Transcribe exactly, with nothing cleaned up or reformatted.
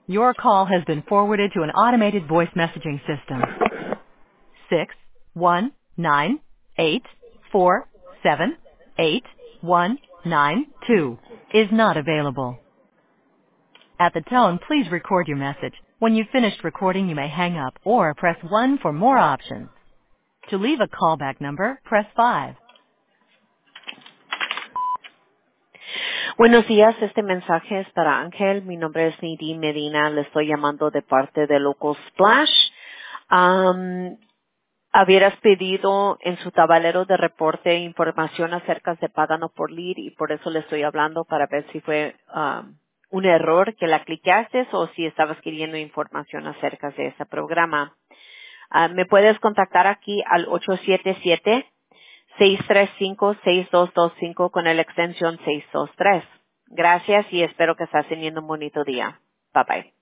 Your call has been forwarded to an automated voice messaging system. Six one nine eight four seven eight one nine two is not available. At the tone, please record your message. When you've finished recording, you may hang up or press one for more options. To leave a callback number, press five. Buenos días, este mensaje es para Ángel. Mi nombre es Nidhi Medina, le estoy llamando de parte de Local Splash. Um, Habieras pedido en su tablero de reporte información acerca de Páganos por Lead y por eso le estoy hablando para ver si fue um, un error que la clicaste o si estabas queriendo información acerca de ese programa. Uh, me puedes contactar aquí al ocho siete siete, seis tres cinco, seis dos dos cinco con la extensión seiscientos veintitrés. Gracias y espero que estés teniendo un bonito día. Bye bye.